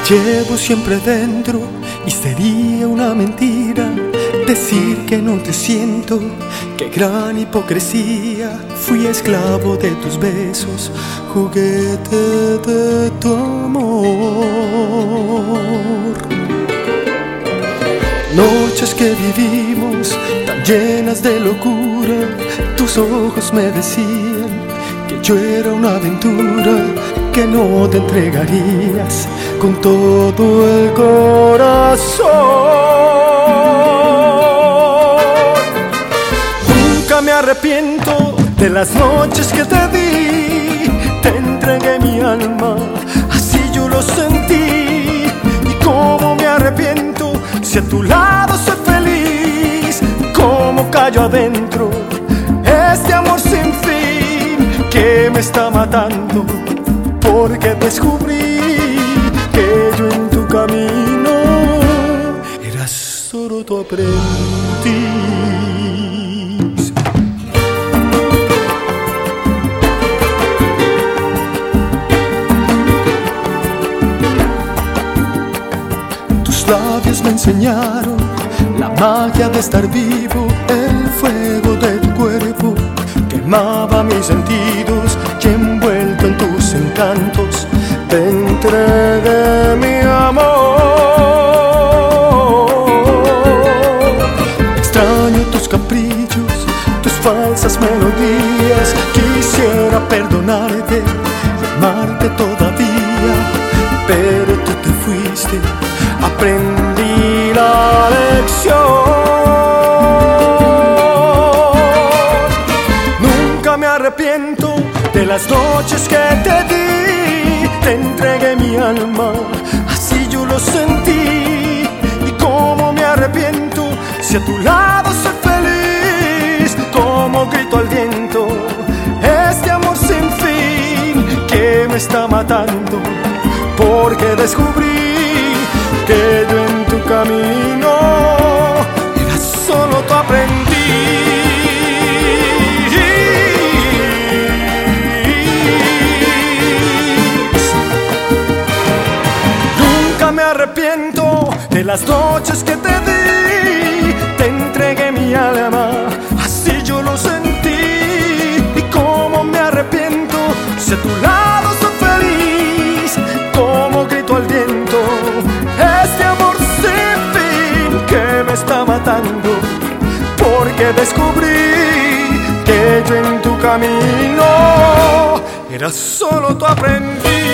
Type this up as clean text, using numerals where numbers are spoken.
llevo siempre dentro y sería una mentira decir que no te siento. Qué gran hipocresía, fui esclavo de tus besos, juguete de tu amor. Noches que vivimos tan llenas de locura, tus ojos me decían que yo era una aventura, que no te entregarías con todo el corazón. Nunca me arrepiento de las noches que te di, te entregué mi alma, así yo lo sentí. Y cómo me arrepiento si a tu lado soy feliz, cómo callo adentro este amor sin fin que me está matando, porque descubrí que yo en tu camino era solo tu aprendiz. Tus labios me enseñaron la magia de estar vivo, el fuego de tu cuerpo quemaba mis sentidos y envuelto en tus encantos te entregué mi amor. Extraño tus caprichos, tus falsas melodías, quisiera perdonarte y amarte todavía, pero tú te fuiste, aprendí la lección. Me arrepiento de las noches que te di, te entregué mi alma, así yo lo sentí. Y cómo me arrepiento si a tu lado soy feliz, como grito al viento este amor sin fin que me está matando, porque descubrí que yo en tu camino era solo tu aprendiz. Me arrepiento de las noches que te di, te entregué mi alma, así yo lo sentí. Y cómo me arrepiento si a tu lado soy feliz, como grito al viento este amor sin fin que me está matando, porque descubrí que yo en tu camino era solo tu aprendiz.